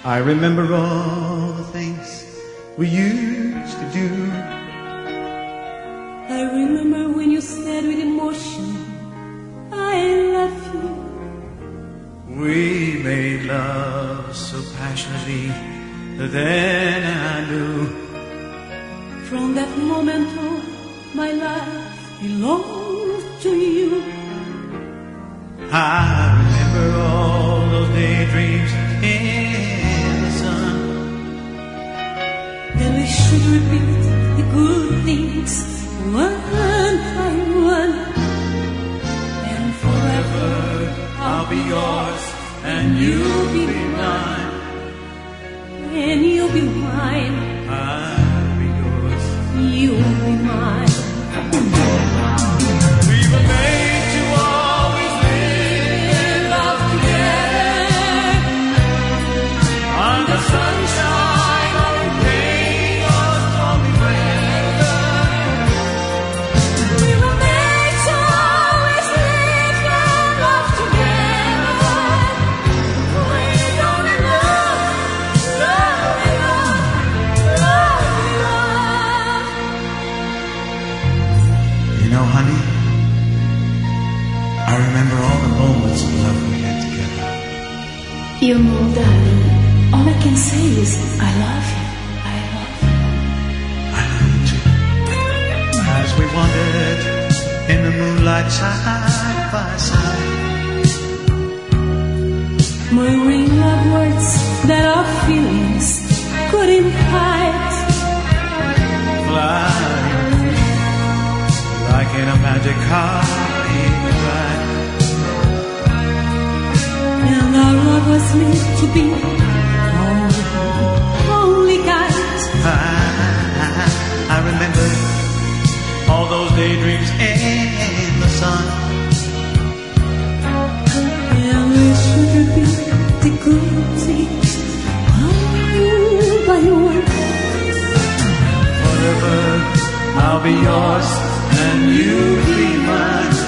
I remember all the things we used to do. I remember when you said with emotion, I love you. We made love so passionately that then I knew. From that moment on, my life belongs to you. I remember all those daydreams in the sun. And we should repeat the good things one by one. And forever I'll be yours and you'll be mine. And you'll be mine. I'll be yours. You'll be mine. We were made to always live in love together. Under sunshine or rain or stormy weather. We were made to always live in love together. We don't love, love. You know, honey, I remember all the moments of love we had together. You know, darling, all I can say is I love you. I love you. I love you too. As we wandered in the moonlight side by side, Murmuring love words that our feelings couldn't hide. flying like in a magic carpet ride. And our love was meant to be only guide. I remember all those daydreams in the sun. And we should repeat the good things one by one. Forever I'll be yours and you'll be mine.